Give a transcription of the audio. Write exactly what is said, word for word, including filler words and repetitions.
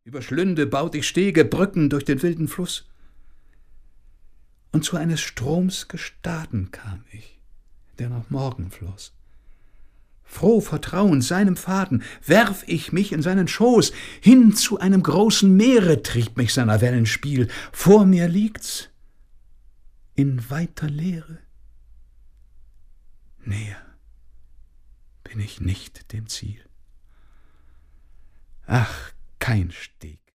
Über Schlünde baut ich Stege, Brücken durch den wilden Fluss. Und zu eines Stroms Gestaden kam ich, der noch morgen floss. Froh vertrauend seinem Faden werf ich mich in seinen Schoß, hin zu einem großen Meere trieb mich seiner Wellen Spiel. Vor mir liegt's in weiter Leere. Näher bin ich nicht dem Ziel. Ach, kein Steg